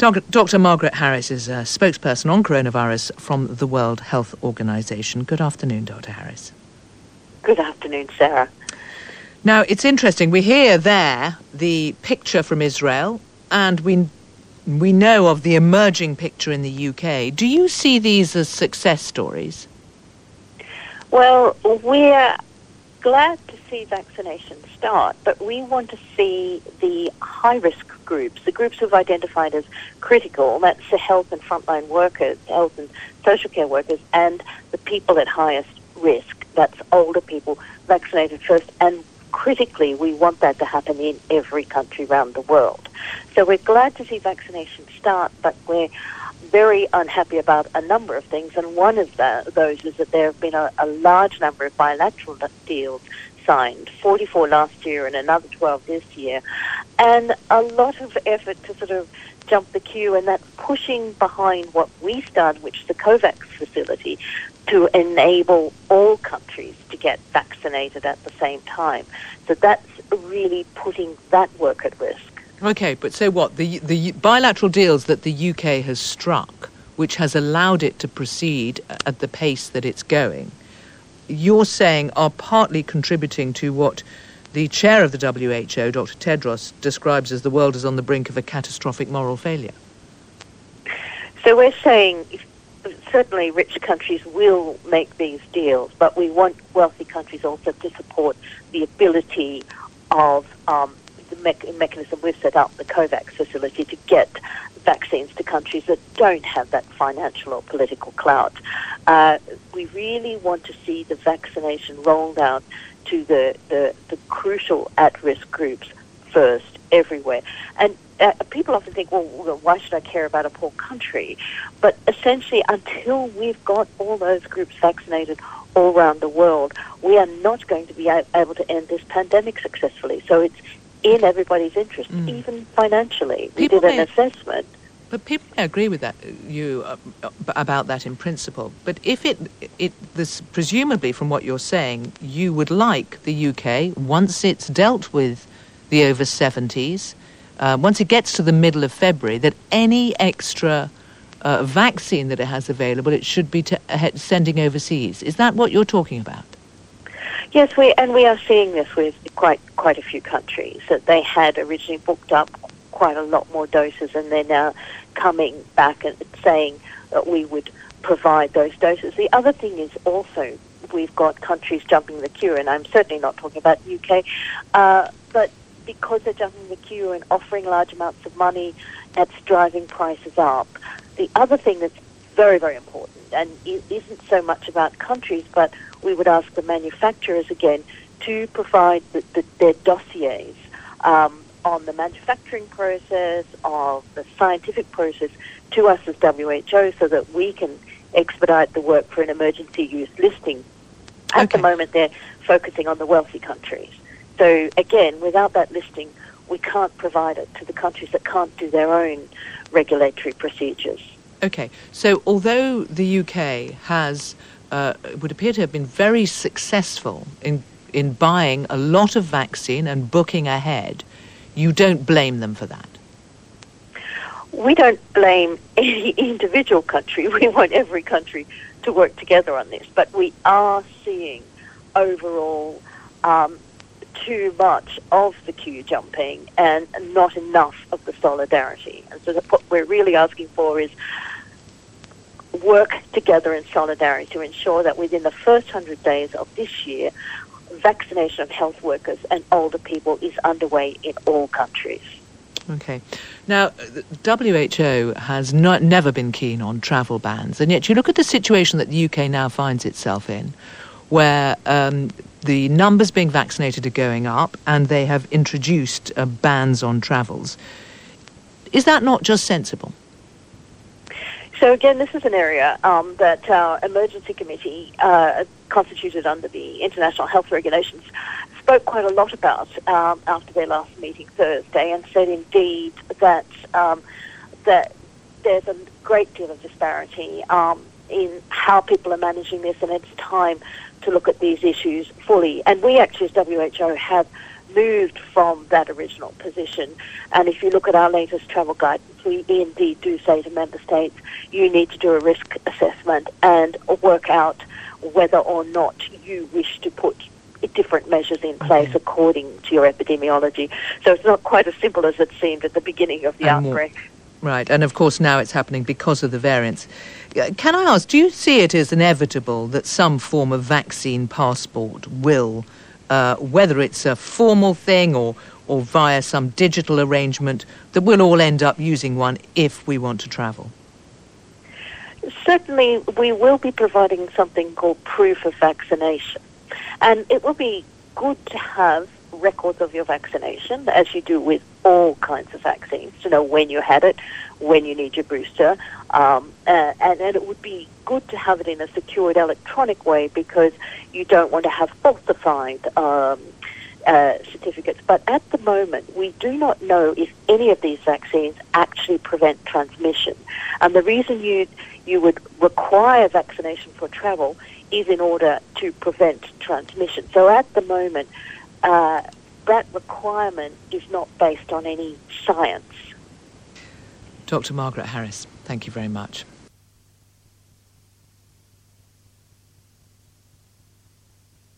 Dr. Margaret Harris is a spokesperson on coronavirus from the World Health Organization. Good afternoon, Dr. Harris. Good afternoon, Sarah. Now, it's interesting. We hear there the picture from Israel, and we know of the emerging picture in the UK. Do you see these as success stories? Well, we're glad to see vaccinations start, but we want to see the high-risk groups, the groups who've identified as critical, that's the health and frontline workers, health and social care workers, and the people at highest risk, that's older people, vaccinated first, and critically, we want that to happen in every country around the world. So we're glad to see vaccination start, but we're very unhappy about a number of things, and one of those is that there have been a large number of bilateral deals signed, 44 last year and another 12 this year, and a lot of effort to sort of jump the queue, and that's pushing behind what we started, which is the COVAX facility, to enable all countries to get vaccinated at the same time. So that's really putting that work at risk. Okay, but so what? The bilateral deals that the UK has struck, which has allowed it to proceed at the pace that it's going, you're saying are partly contributing to what the chair of the WHO, Dr. Tedros, describes as the world is on the brink of a catastrophic moral failure. So we're saying certainly rich countries will make these deals, but we want wealthy countries also to support the ability of the mechanism we've set up, the COVAX facility, to get vaccines to countries that don't have that financial or political clout. We really want to see the vaccination rolled out to the crucial at-risk groups first, everywhere. And people often think, well, why should I care about a poor country? But essentially, until we've got all those groups vaccinated all around the world, we are not going to be able to end this pandemic successfully. So it's in everybody's interest, even financially. We did an assessment. But people may agree with that, about that in principle. But if this presumably from what you're saying, you would like the UK, once it's dealt with the over 70s, once it gets to the middle of February, that any extra vaccine that it has available, it should be sending overseas. Is that what you're talking about? Yes, we are seeing this with quite a few countries, that they had originally booked up quite a lot more doses, and they're now coming back and saying that we would provide those doses. The other thing is also we've got countries jumping the queue, and I'm certainly not talking about UK, but because they're jumping the queue and offering large amounts of money, that's driving prices up. The other thing that's very, very important, and it isn't so much about countries, but we would ask the manufacturers again to provide their dossiers on the manufacturing process, of the scientific process, to us as WHO, so that we can expedite the work for an emergency use listing. At the moment, they're focusing on the wealthy countries. So again, without that listing, we can't provide it to the countries that can't do their own regulatory procedures. Okay, so although the UK has, would appear to have been very successful in buying a lot of vaccine and booking ahead, you don't blame them for that? We don't blame any individual country. We want every country to work together on this. But we are seeing overall too much of the queue jumping and not enough of the solidarity. And so what we're really asking for is work together in solidarity to ensure that within the first 100 days of this year, vaccination of health workers and older people is underway in all countries. Okay. Now, the WHO has never been keen on travel bans, and yet you look at the situation that the UK now finds itself in, where the numbers being vaccinated are going up and they have introduced bans on travels. Is that not just sensible? So again, this is an area that our emergency committee, constituted under the international health regulations, spoke quite a lot about after their last meeting Thursday, and said indeed that that there's a great deal of disparity in how people are managing this, and it's time to look at these issues fully. And we actually, as WHO, have moved from that original position. And if you look at our latest travel guidance, we indeed do say to member states, you need to do a risk assessment and work out whether or not you wish to put different measures in place according to your epidemiology. So it's not quite as simple as it seemed at the beginning of the outbreak. Right, and of course now it's happening because of the variants. Can I ask, do you see it as inevitable that some form of vaccine passport will, whether it's a formal thing or via some digital arrangement, that we'll all end up using one if we want to travel? Certainly we will be providing something called proof of vaccination. And it will be good to have records of your vaccination, as you do with all kinds of vaccines, to know when you had it, when you need your booster. And it would be good to have it in a secured electronic way because you don't want to have falsified certificates. But at the moment, we do not know if any of these vaccines actually prevent transmission. And the reason you would require vaccination for travel is in order to prevent transmission. So at the moment, that requirement is not based on any science. Dr. Margaret Harris, thank you very much.